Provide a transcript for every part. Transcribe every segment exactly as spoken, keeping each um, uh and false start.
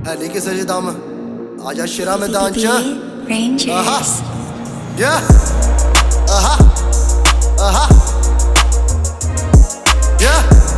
है नहीं किसे च दम आजा शेरा मैदान च आहा या आहा आहा या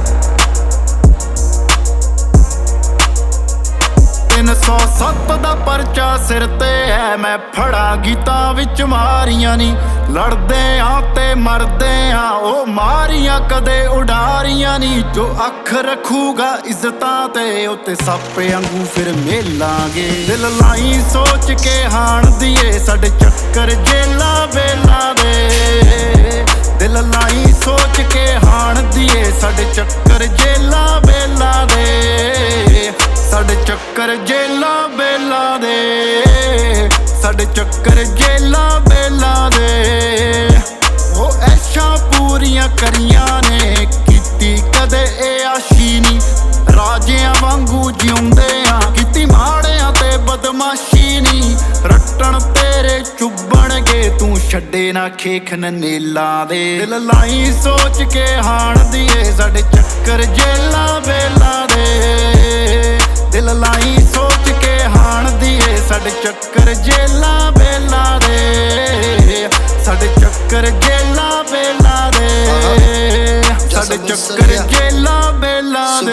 तीन सौ सत्त दा परचा सिर ते है मैं फड़ा गीतां विच मारियां नी लड़दे आ ते मरदे आ ओ मारियां कदे उडारियां नी जो अख रखूगा इज्जतां ते उत्ते सप्पे वांगू फिर मेलांगे दिल लाई सोच के हाण दिए साडे चक्कर जेला बेला दे दिल लाई सोच के हाण दिए साडे चक्कर जेला बेला दे साडे चक्कर जेला बेला दे साडे चक्कर जेला बेला दे ओ ऐशा पूरियां करियां ने कीती कदे ए आशी नी राजियां वांगू जिउंदे आ कीती माड़ियां ते बदमाशी नी रट्टण तेरे चुभणगे तू छड्डे ना खेख ननेला दे दिल लाई सोच के हाण दिए साडे चक्कर जेला बेला दे दिल लाई सोच के हाण दिए साडे चक्कर जेला बेला दे साडे चक्कर जेला बेला दे साडे चक्कर जेला बेला दे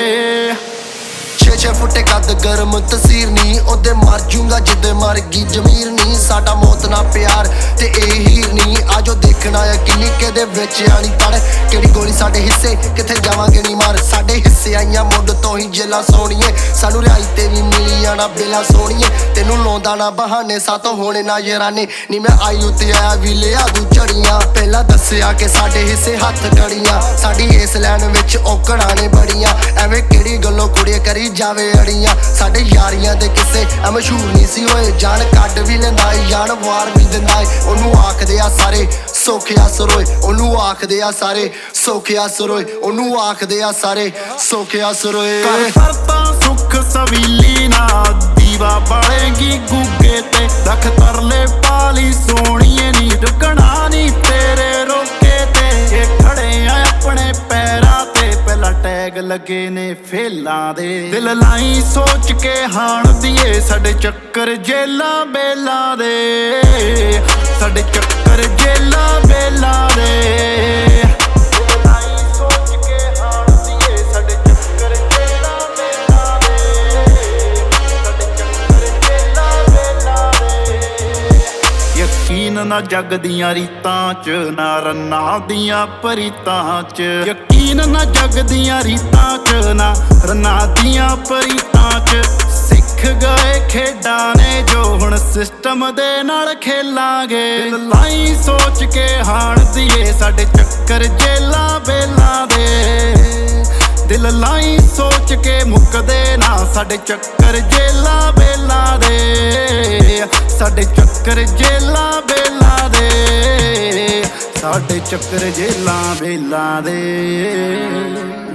छे छे फुटे कद गर्म तसीर नी ओदे मर जूंगा जिदे मर गई जमीर नी साडा मौत ना प्यार ते ए हीर नी आजो देखना है किन्नी केदे विच आनी तड़ केड़ी गोली साडे हिस्से किथे जावांगे नी मार साडे हिस्से आईयां मुंड तो ही जेला सोणीए सानू रिहाई ते भी मिली आना बेला सोणीए तेनू लाउंदा ना बहाने सातों होने ना यराने नी मैं आई उत्ते आया भी लिया दू झड़ियां पहला दस्सिया के साडे हिस्से हत्थ गड़ियां साडी इस लैन विच औकड़ां ने बड़ियां एवें केड़ी गल्लों कुड़िए करी जावे अड़ियां साडे यारियां दे किस्से ऐ मशहूर नहीं सी होए जान कड्ड भी लैंदा जान वार भी दिंदा ओनू आखदे आ सारे सौखिया सरोए ओनू आखदे आ सारे सौखिया सरोए ओनू आखदे आ सारे सौखिया सरोए करता सुख सवीली ना दीवा बालेगी गुगे ते रख तरले पाली सोणीए नी रुकना नी तेरे रोके ते ये खड़े आ अपने पैरां ते पहला टैग लगे ने फेलां दे दिल लाई सोच के हाण दिए साडे चक्कर जेला बेला दे साडे चक्कर जेला बेला दे दिल लाई सोच के हाण दिए साडे चक्कर जेला बेला दे साडे चक्कर जेला बेला दे यकीन ना जग दियां रीतां च ना रन्ना दियां परीतां च यकीन ना जग दियां रीतां च ना रन्ना दियां परीतां च सिख गए खेडां ने जो हुण सिस्टम दे नाल खेलांगे दिल लाई सोच के हाण दिए साडे चक्कर जेला बेला दे दिल लाई सोच के मुकदे ना साडे चक्कर जेला बेला दे साडे चक्कर जेला बेला दे साडे चक्कर जेला बेला दे।